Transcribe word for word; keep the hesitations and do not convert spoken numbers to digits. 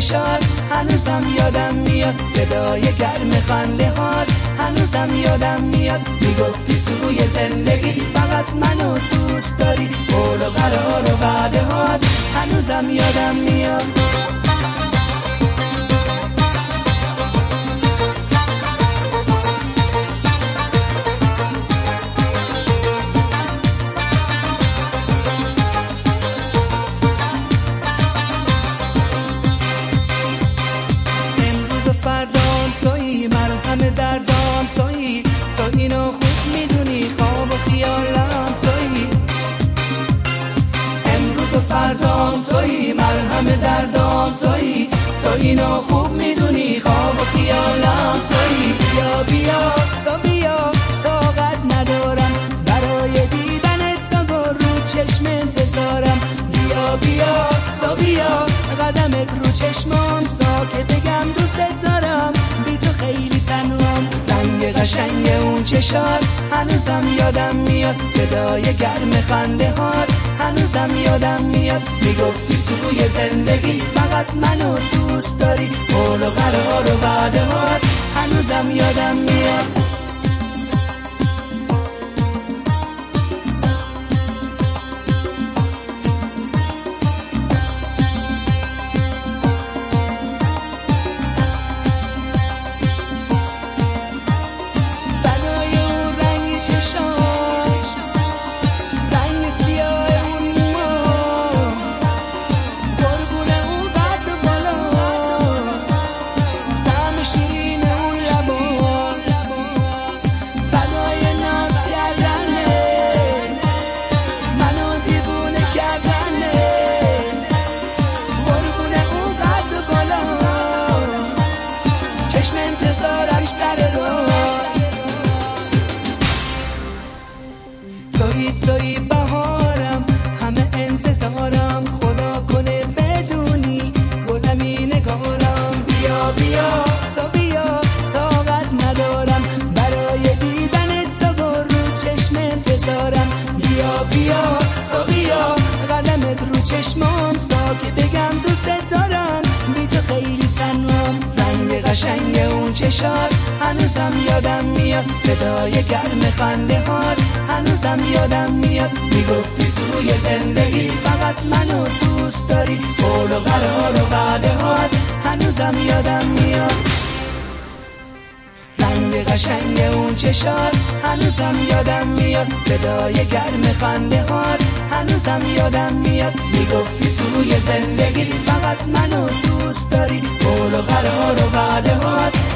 چشات، هنوزم یادم میاد صدای گرم خنده هات، هنوزم یادم میاد میگفتی توی زندگی فقط منو دوست داری، قول و قرار و وعده هات هنوزم یادم میاد. فردام تویی، مرهم دردام تویی، تو اینو خوب میدونی، خواب و خیالم تویی. امروز و فردام تویی، مرهم دردام تویی، تو اینو خوب میدونی، خواب و خیالم تویی. بیا بیا تو بیا، طاقت ندارم برای دیدن تو، رو چشم انتظارم. بیا بیا تو بیا، قدمت رو چشمام تا که بگم دوستت دارم، بی تو خیلی تنهام. رنگ قشنگ اون چشات، هنوزم یادم میاد صدای گرم خنده هات، هنوزم یادم میاد میگفتی توی زندگی فقط منو دوست داری، قول و قرار و وعده هات هنوزم یادم میاد. تویی تویی بهارم، همه انتظارم، خدا کنه بدونی گلمی نگارم. بیا بیا تو بیا، طاقت ندارم برای دیدن تو، رو چشم انتظارم. بیا بیا تو بیا، قدمت رو چشمام تا که بگم دوستت دارم، بی تو خیلی تنهام. رنگ قشنگ اون چشات، هنوزم یادم میاد صدای گرم خنده هات، هنوزم یادم میاد میگفتی توی زندگی فقط منو دوست داری، قول و قرار و وعده هات هنوزم یادم میاد. رنگ قشنگ اون چشات، هنوزم یادم میاد صدای گرم خنده هات، هنوزم یادم میاد میگفتی توی زندگی فقط منو دوست داری، قول و قرار و وعده هات